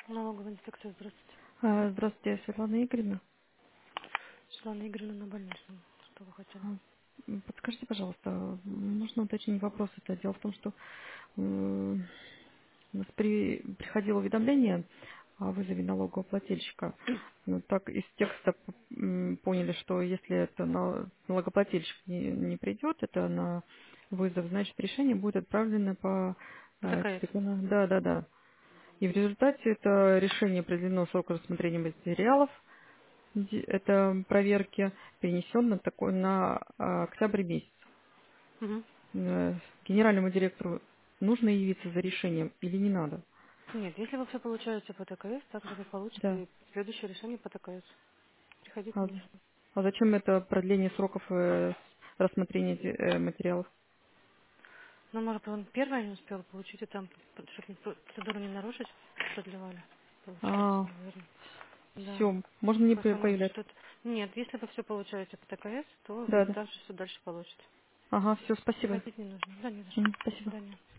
Налоговая инспекция, здравствуйте. Здравствуйте, Светлана Игоревна. Светлана Игоревна на больничном. Что вы хотели? Подскажите, пожалуйста, можно уточнить вопрос? Это дело в том, что у нас приходило уведомление о вызове налогоплательщика. Ну, так из текста поняли, что если это налогоплательщик не придет, это на вызов, значит решение будет отправлено по По ТКС. Да, да, да. И в результате это решение определено срок рассмотрения материалов. Это проверки перенесен на октябрь месяц. Угу. Генеральному директору нужно явиться за решением или не надо? Нет, если вы все получаете по ТКС, также вы Да. получите и следующее решение по ТКС. Приходить А, не нужно. а зачем это продление сроков рассмотрения материалов? Ну, может, он первое не успел получить, и там, чтобы процедуру не нарушить, продлевали. Получается, А, наверное. Да. все, можно не Просто может появляться. что-то... Нет, если вы все получаете по ТКС, то Да, вы да. дальше все дальше получите. Ага, все, спасибо. Приходить не нужно. Да, не за что. До Спасибо. свидания.